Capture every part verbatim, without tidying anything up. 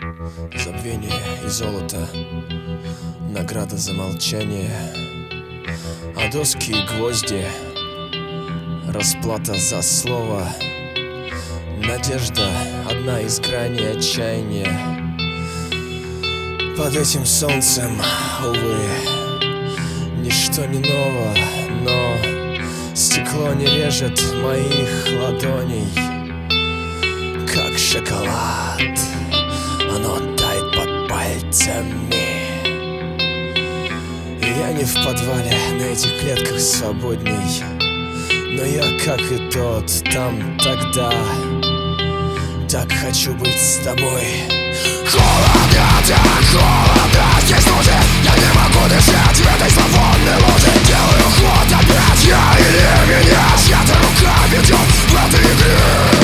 Забвение и золото, награда за молчание, а доски и гвозди, расплата за слово. Надежда — одна из граней отчаяния. Под этим солнцем, увы, ничто не ново, но стекло не режет моих ладоней, как шоколад. Оно тает под пальцами. Я не в подвале, на этих клетках свободней, но я, как и тот там тогда, так хочу быть с тобой. Холодно, так холодно, здесь люди. Я не могу дышать в этой зловонной луже. Делаю ход опять, я или меня. Чья-то рука ведет в этой игре.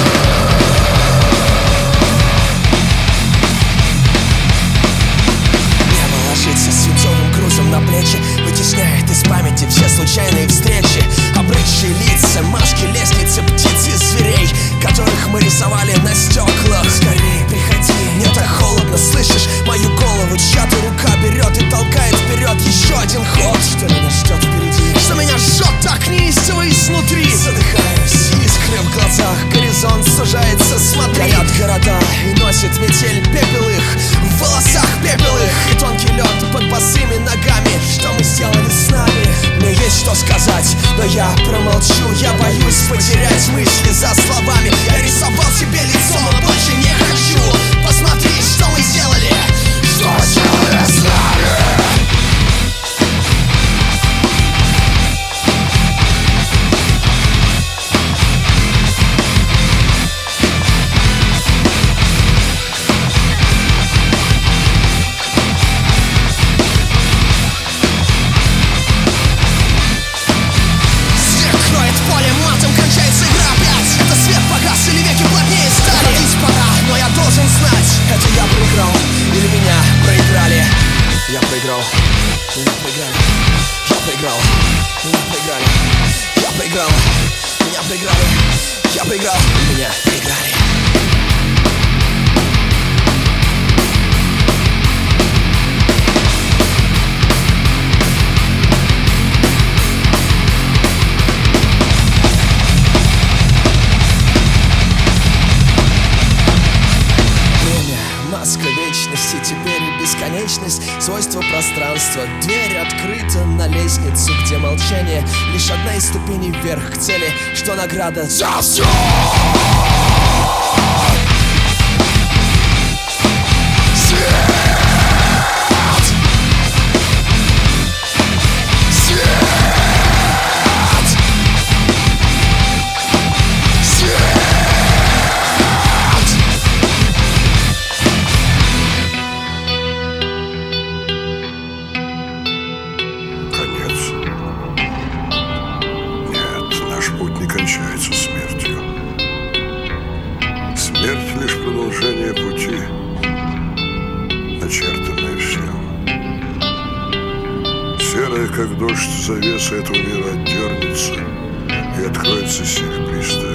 Небо ложится свинцовым грузом на плечи, вытесняет из памяти все случайные встречи. Обрыдшие лица, маски, лестницы, птиц и зверей, которых мы рисовали на стеклах. Скорее приходи, мне так холодно, слышишь мою голову? Чья-то рука берет и толкает вперед. Еще один ход, что меня ждет впереди, что меня жжет так неистово изнутри. Задыхаюсь, искры в глазах, горизонт сужается, смотри. Горят города и носит метель пепел их, в волосах пепел их, и тонкий лед под босыми ногами. Что мы сделали с нами? Мне есть что сказать, но я промолчу. Я боюсь потерять мысли за словами. Я рисовал себе лицо, но больше не хочу. Посмотри, что мы сделали. Что сделали с нами? Я проиграл, меня проиграли, я проиграл, меня проиграли, я проиграл, меня проиграли, я проиграл, меня проиграли. Маска вечности, теперь и бесконечность, свойство пространства. Дверь открыта на лестницу, где молчание лишь одна из ступеней вверх к цели, что награда за все. Путь не кончается смертью. Смерть — лишь продолжение пути, начертанное всем. Серая, как дождь, завеса этого мира отдернется, и откроется серебристая